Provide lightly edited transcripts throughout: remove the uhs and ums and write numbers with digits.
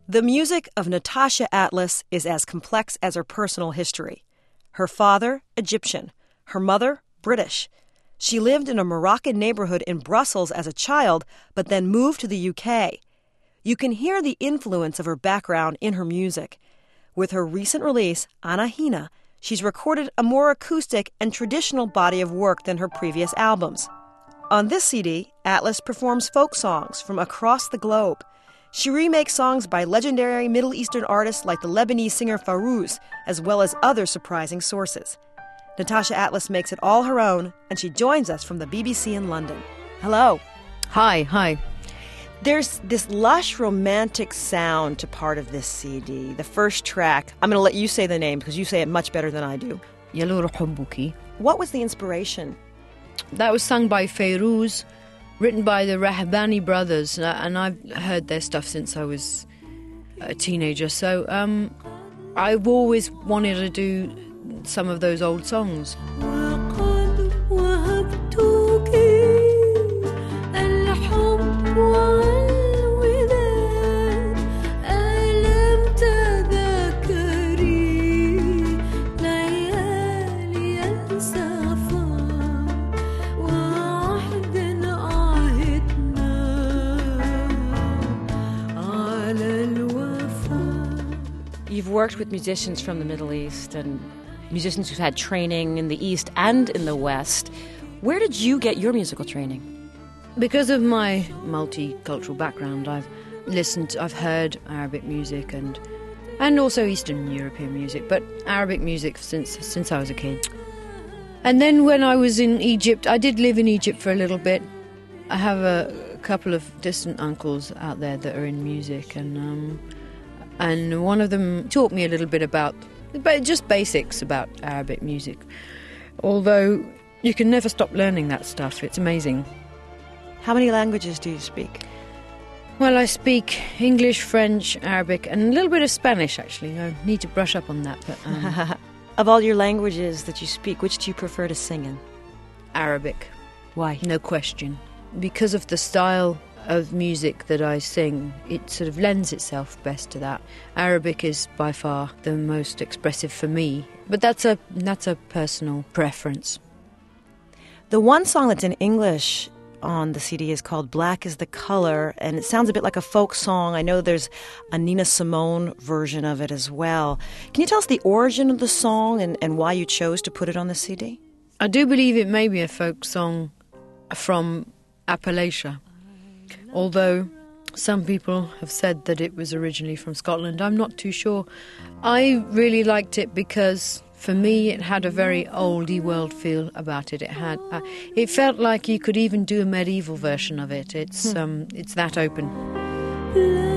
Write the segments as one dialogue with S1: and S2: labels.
S1: The music of Natasha Atlas is as complex as her personal history. Her father, Egyptian. Her mother, British. She lived in a Moroccan neighborhood in Brussels as a child, but then moved to the UK. You can hear the influence of her background in her music. With her recent release, Anahina, she's recorded a more acoustic and traditional body of work than her previous albums. On this CD, Atlas performs folk songs from across the globe. She remakes songs by legendary Middle Eastern artists like the Lebanese singer Fairuz, as well as other surprising sources. Natasha Atlas makes it all her own, and she joins us from the BBC in London. Hello.
S2: Hi.
S1: There's this lush, romantic sound to part of this CD. The first track, I'm going to let you say the name because you say it much better than I do.
S2: Yalur Humbuki.
S1: What was the inspiration?
S2: That was sung by Fairuz, written by the Rahbani brothers, and I've heard their stuff since I was a teenager. So I've always wanted to do some of those old songs.
S1: You've worked with musicians from the Middle East and musicians who've had training in the East and in the West. Where did you get your musical training?
S2: Because of my multicultural background, I've heard Arabic music and also Eastern European music, but Arabic music since I was a kid. And then when I was in Egypt, I did live in Egypt for a little bit. I have a couple of distant uncles out there that are in music, and one of them taught me a little bit about just basics about Arabic music. Although you can never stop learning that stuff. It's amazing.
S1: How many languages do you speak?
S2: Well, I speak English, French, Arabic, and a little bit of Spanish, actually. I need to brush up on that. But
S1: Of all your languages that you speak, which do you prefer to sing in?
S2: Arabic.
S1: Why?
S2: No question. Because of the style of music that I sing, it sort of lends itself best to that. Arabic is by far the most expressive for me, but that's a personal preference.
S1: The one song that's in English on the CD is called Black is the Color, and it sounds a bit like a folk song. I know there's a Nina Simone version of it as well. Can you tell us the origin of the song and why you chose to put it on the CD?
S2: I do believe it may be a folk song from Appalachia, although some people have said that it was originally from Scotland. I'm not too sure. I really liked it because, for me, it had a very oldie world feel about it. It felt like you could even do a medieval version of it. It's that open.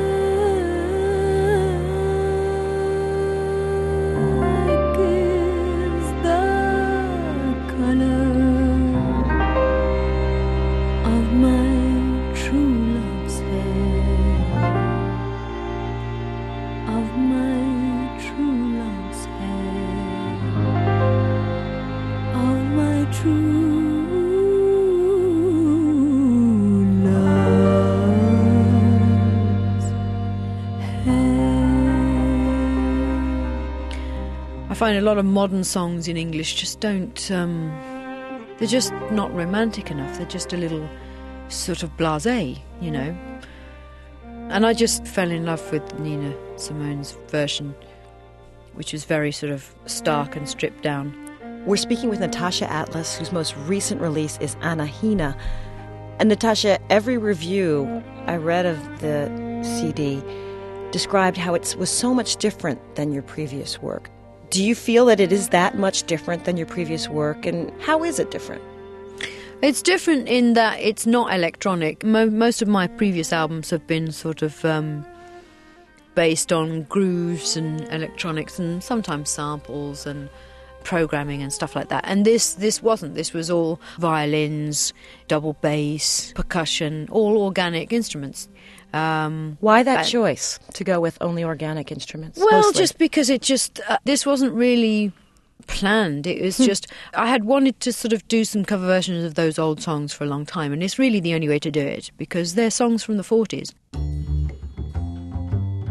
S2: I find a lot of modern songs in English just don't, they're just not romantic enough. They're just a little sort of blasé, you know. And I just fell in love with Nina Simone's version, which is very sort of stark and stripped down.
S1: We're speaking with Natasha Atlas, whose most recent release is Anahina. And Natasha, every review I read of the CD described how it was so much different than your previous work. Do you feel that it is that much different than your previous work, and how is it different?
S2: It's different in that it's not electronic. Most of my previous albums have been sort of based on grooves and electronics and sometimes samples and programming and stuff like that. And this wasn't. This was all violins, double bass, percussion, all organic instruments.
S1: Why that choice to go with only organic instruments?
S2: Well,
S1: mostly?
S2: just because it just this wasn't really planned. It was just I had wanted to sort of do some cover versions of those old songs for a long time, and it's really the only way to do it because they're songs from the 40s.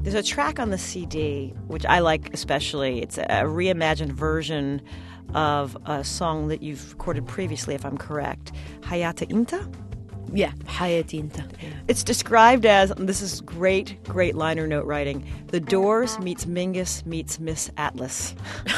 S1: There's a track on the CD, which I like especially. It's a reimagined version of a song that you've recorded previously, if I'm correct. Hayata Inta?
S2: Yeah, Hayata Inta. Yeah.
S1: It's described as, this is great liner note writing, The Doors meets Mingus meets Miss Atlas.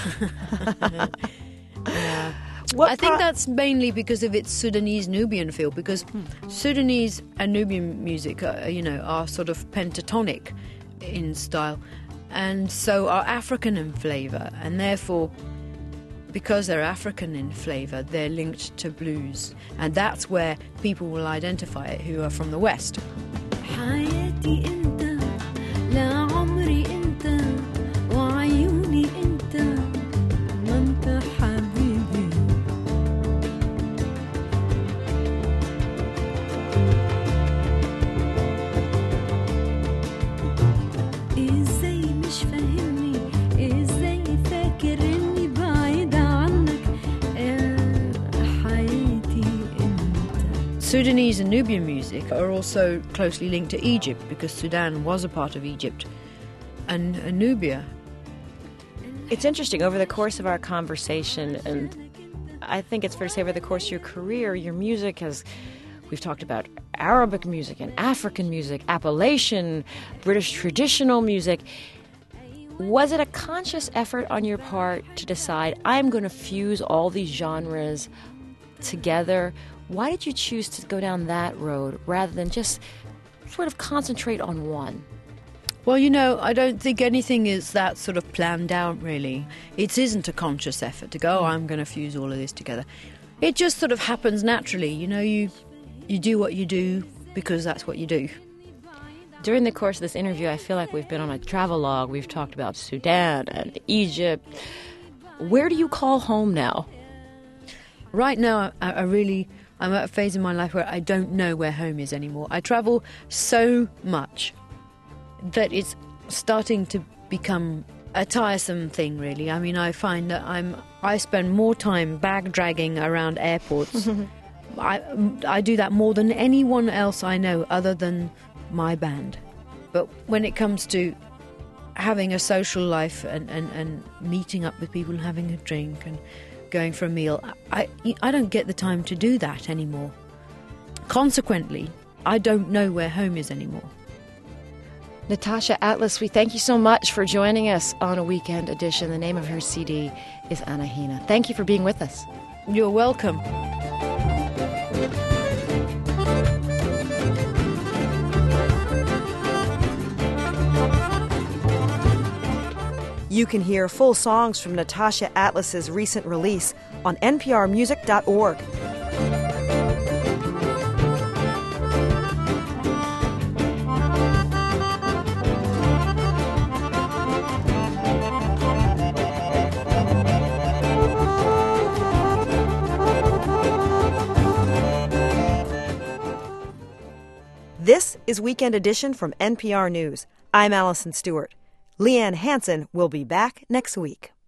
S2: Yeah. I think that's mainly because of its Sudanese Nubian feel, because Sudanese and Nubian music are sort of pentatonic in style, and so are African in flavour, and therefore, because they're African in flavour, they're linked to blues, and that's where people will identify it who are from the West. Sudanese and Nubian music are also closely linked to Egypt, because Sudan was a part of Egypt and Nubia.
S1: It's interesting, over the course of our conversation, and I think it's fair to say over the course of your career, your music has, we've talked about Arabic music and African music, Appalachian, British traditional music. Was it a conscious effort on your part to decide, I'm going to fuse all these genres together? Why did you choose to go down that road rather than just sort of concentrate on one?
S2: Well, I don't think anything is that sort of planned out, really. It isn't a conscious effort to go, I'm going to fuse all of this together. It just sort of happens naturally. You do what you do because that's what you do.
S1: During the course of this interview, I feel like we've been on a travelogue. We've talked about Sudan and Egypt. Where do you call home now?
S2: Right now, I'm at a phase in my life where I don't know where home is anymore. I travel so much that it's starting to become a tiresome thing, really. I mean, I find that I spend more time bag dragging around airports. I do that more than anyone else I know other than my band. But when it comes to having a social life and meeting up with people and having a drink and going for a meal, I don't get the time to do that anymore. Consequently, I don't know where home is anymore.
S1: Natasha Atlas, we thank you so much for joining us on a weekend edition. The name of her CD is Anahina. Thank you for being with us.
S2: You're welcome.
S1: You can hear full songs from Natasha Atlas's recent release on nprmusic.org. This is Weekend Edition from NPR News. I'm Allison Stewart. Leanne Hansen will be back next week.